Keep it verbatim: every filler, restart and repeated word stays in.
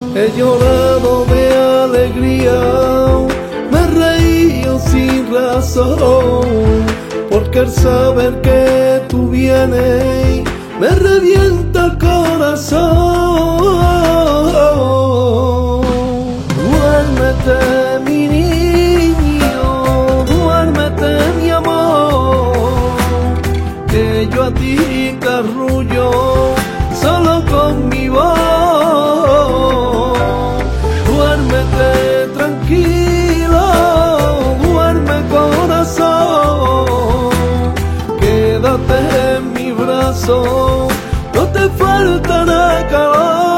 He llorado de alegría, me he reído sin razón, porque el saber que tú vienes me revienta el corazón. Duérmete, mi niño, duérmete, mi amor, que yo a ti te arrullo solo con mi voz. Duérmete tranquilo, duerme corazón, quédate en mi brazo, no te faltará calor.